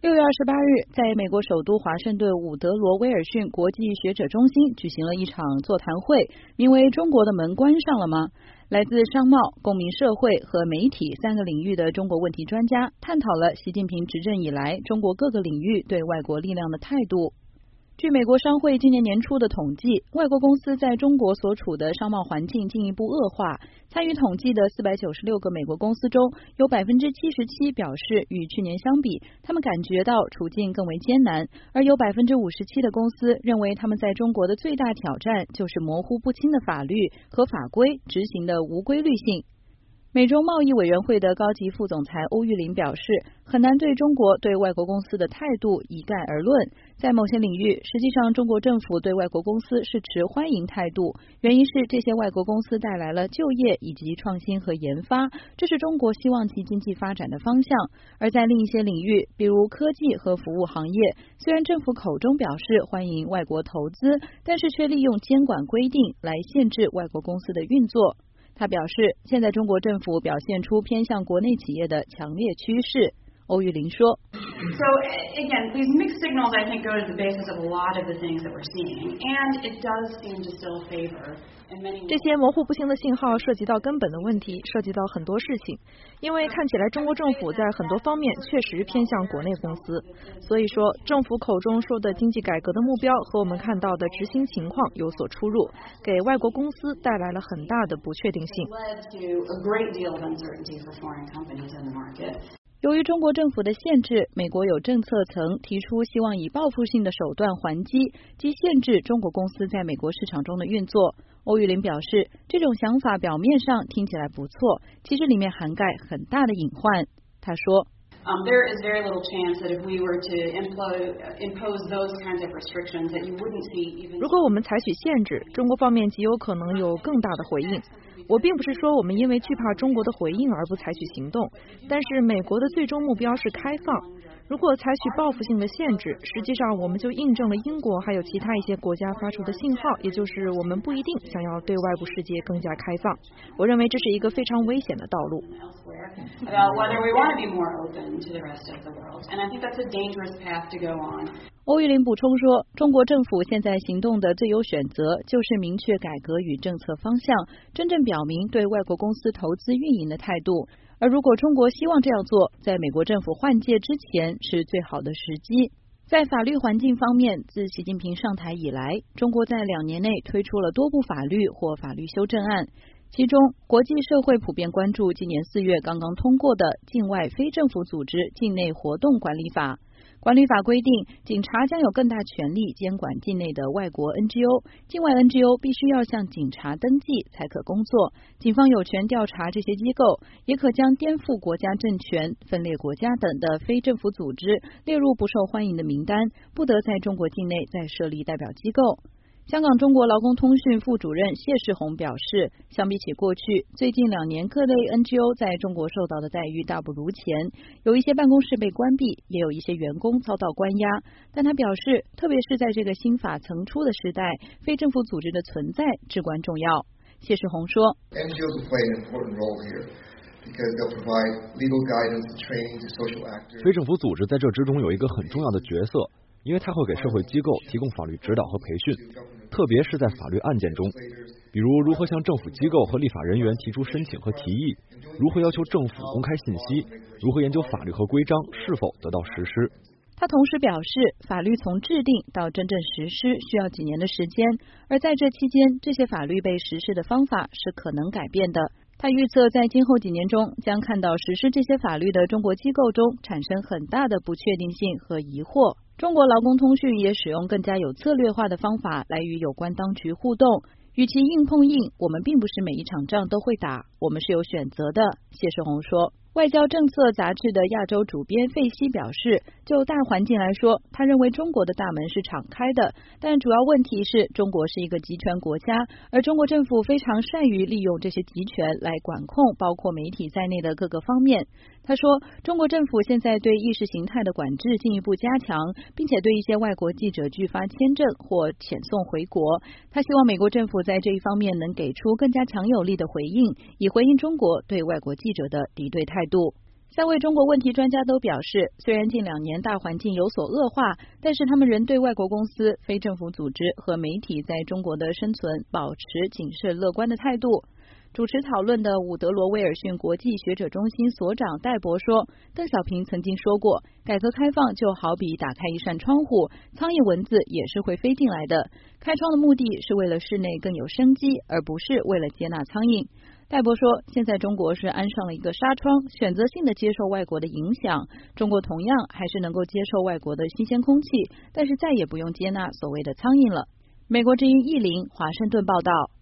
6月28日，在美国首都华盛顿伍德罗威尔逊国际学者中心举行了一场座谈会，名为《中国的门关上了吗》。来自商贸、公民社会和媒体3个领域的中国问题专家探讨了习近平执政以来中国各个领域对外国力量的态度。据美国商会今年年初的统计，外国公司在中国所处的商贸环境进一步恶化。参与统计的496个美国公司中，有77%表示与去年相比，他们感觉到处境更为艰难，而有57%的公司认为他们在中国的最大挑战就是模糊不清的法律和法规执行的无规律性。美中贸易委员会的高级副总裁欧玉林表示，很难对中国对外国公司的态度一概而论。在某些领域，实际上中国政府对外国公司是持欢迎态度，原因是这些外国公司带来了就业以及创新和研发，这是中国希望其经济发展的方向。而在另一些领域，比如科技和服务行业，虽然政府口中表示欢迎外国投资，但是却利用监管规定来限制外国公司的运作。他表示，现在中国政府表现出偏向国内企业的强烈趋势。欧玉林说 So again, these mixed signals I think go to the basis of a lot of the things that we're seeing, and it does seem to still favor in many ways. 这些模糊不清的信号涉及到根本的问题，涉及到很多事情，因为看起来中国政府在很多方面确实偏向国内公司，所以说政府口中说的经济改革的目标和我们看到的执行情况有所出入，给外国公司带来了很大的不确定性。 由于中国政府的限制，美国有政策层提出希望以报复性的手段还击，即限制中国公司在美国市场中的运作。欧玉林表示，这种想法表面上听起来不错，其实里面涵盖很大的隐患。他说 There is very little chance that if we were to impose those kinds of restrictions that you wouldn't see even. 如果我们采取限制，中国方面极有可能有更大的回应。我并不是说我们因为惧怕中国的回应而不采取行动，但是美国的最终目标是开放。如果采取报复性的限制，实际上我们就印证了英国还有其他一些国家发出的信号，也就是我们不一定想要对外部世界更加开放。我认为这是一个非常危险的道路。 欧玉林补充说，中国政府现在行动的最优选择就是明确改革与政策方向，真正表明对外国公司投资运营的态度。而如果中国希望这样做，在美国政府换届之前是最好的时机。在法律环境方面，自习近平上台以来，中国在2年内推出了多部法律或法律修正案，其中国际社会普遍关注今年4月刚刚通过的境外非政府组织境内活动管理法。管理法规定，警察将有更大权力监管境内的外国 NGO， 境外 NGO 必须要向警察登记才可工作，警方有权调查这些机构，也可将颠覆国家政权、分裂国家等的非政府组织列入不受欢迎的名单，不得在中国境内再设立代表机构。香港中国劳工通讯副主任谢世宏表示，相比起过去，最近2年各类 NGO 在中国受到的待遇大不如前，有一些办公室被关闭，也有一些员工遭到关押。但他表示，特别是在这个新法层出的时代，非政府组织的存在至关重要。谢世宏说 NGOs play an important role here because they'll provide legal guidance and training to social actors. 非政府组织在这之中有一个很重要的角色，因为它会给社会机构提供法律指导和培训，特别是在法律案件中，比如如何向政府机构和立法人员提出申请和提议，如何要求政府公开信息，如何研究法律和规章是否得到实施。 他同时表示，法律从制定到真正实施需要几年的时间，而在这期间，这些法律被实施的方法是可能改变的。他预测在今后几年中，将看到实施这些法律的中国机构中产生很大的不确定性和疑惑。中国劳工通讯也使用更加有策略化的方法来与有关当局互动。与其硬碰硬，我们并不是每一场仗都会打，我们是有选择的。谢世宏说。外交政策杂志的亚洲主编费希表示，就大环境来说，他认为中国的大门是敞开的，但主要问题是中国是一个集权国家，而中国政府非常善于利用这些集权来管控包括媒体在内的各个方面。他说，中国政府现在对意识形态的管制进一步加强，并且对一些外国记者拒发签证或遣送回国。他希望美国政府在这一方面能给出更加强有力的回应，以回应中国对外国记者的敌对态度。 3位中国问题专家都表示，虽然近2年大环境有所恶化，但是他们仍对外国公司、非政府组织和媒体在中国的生存保持谨慎乐观的态度。主持讨论的伍德罗威尔逊国际学者中心所长戴博说，邓小平曾经说过，改革开放就好比打开一扇窗户，苍蝇蚊子也是会飞进来的。开窗的目的是为了室内更有生机，而不是为了接纳苍蝇。戴博说，现在中国是安上了一个纱窗，选择性的接受外国的影响。中国同样还是能够接受外国的新鲜空气，但是再也不用接纳所谓的苍蝇了。美国之音易林华盛顿报道。